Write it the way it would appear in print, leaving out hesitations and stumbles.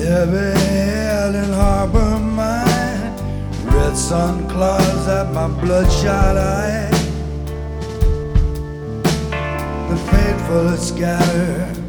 Heavy head and harbor mine, red sun clouds at my bloodshot eye. The faithful are scattered,